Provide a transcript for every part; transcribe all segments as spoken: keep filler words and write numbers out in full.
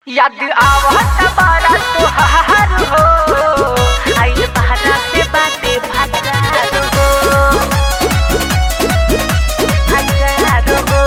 याद आवत बारा तोहार हो, आइल बहरा से बाटे भतार हो, भतार हो।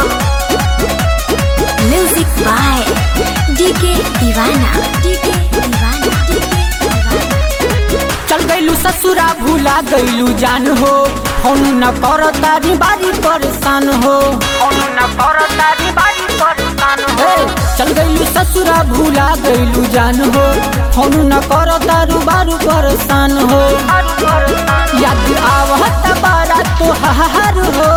Music by DK Deewana DK Deewana DK Deewana. चल गइलू ससुरा भूला गइलू जान हो, फोन न कर तारी बारी परेशान हो, फोन न कर तारी बारी परेशान हो। चल गइलू ससुरा भूला गइलू जान हो, फोन न कर तारू बारू परेशान हो। याद आवत बारा तोहार हो,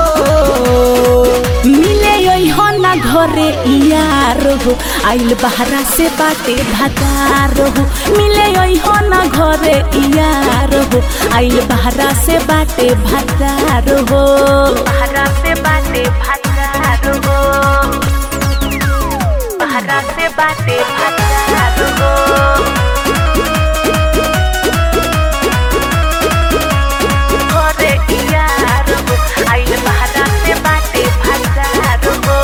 मिले हो ना घरे यार हो, आइल बहरा से बाटे भतार हो। मिले हो ना घरे यार हो, आइल बहरा से बाटे भतार हो, बहरा से बाटे भतार हो, बहरा से बाटे भतार हो। घरे यार हो, आइल बहरा से बाटे भतार हो।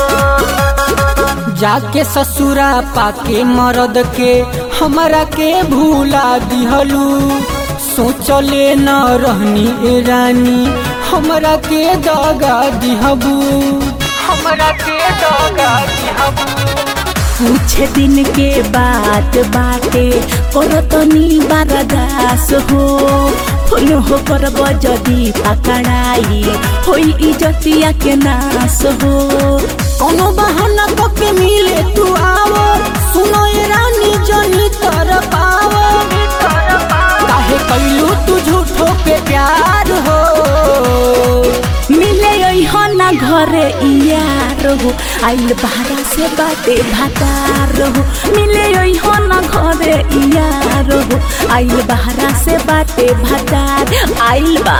जाके ससुरा पाके मरद के हमरा के भूला दिहलू, सोचले न रहनी ए रानी हमरा के दगा दिहबू, हमरा के दगा दिहबू। कुछ दिन के बाद बाटे करतनी बारदास हो, फुल हो करब जदी पकड़ाई होई इज्जतिया के नाश हो। कोनो बहाना के मिले तू आवो, सुनो ए रानी जनी तर पावो, काहे कैलू तू झूठो के प्यार हो। मिले हो ना घरे यार हो, आइल बहरा से बाटे भतार हो। मिले हो ना घरे यार हो, आइल बहरा से बाटे भतार। आइल बा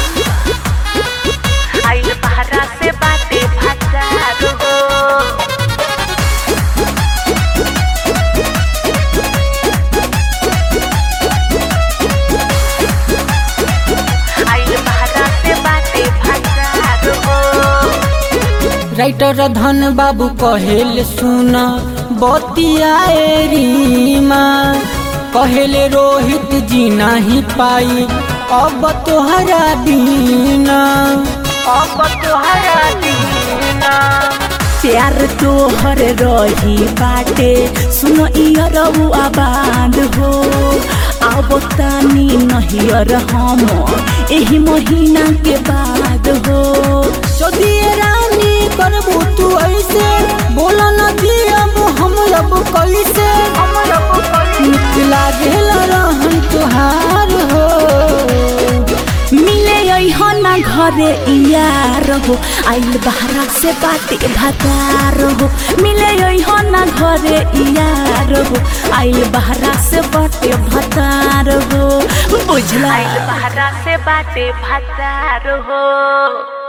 आइल बहरा से बाटे भतार हो। आइल बहरा से बाटे भतार हो। राइटर धन बाबू कहेले सुना बतियाए रीमा, कहेले रोहित जी नहीं पाई अब तोहरा बिना, अब तोहरा दीना। प्यार तोहर रही बाटे, सुनो इयरऊ आबाद हो। अब तानी नहियर हम एही महीना के बाद हो। यदि रानी करबू तू ऐसे, बोला न दियब हम अब कैसे, निक लागेल रहन तुहार हो। मिले हो ना घरे यार हो, आइल बहरा से बाटे भतार हो। मिले हो ना घरे यार हो, आइल बहरा से बाटे भतार हो। बुझला आइल बहरा से बाटे भतार हो।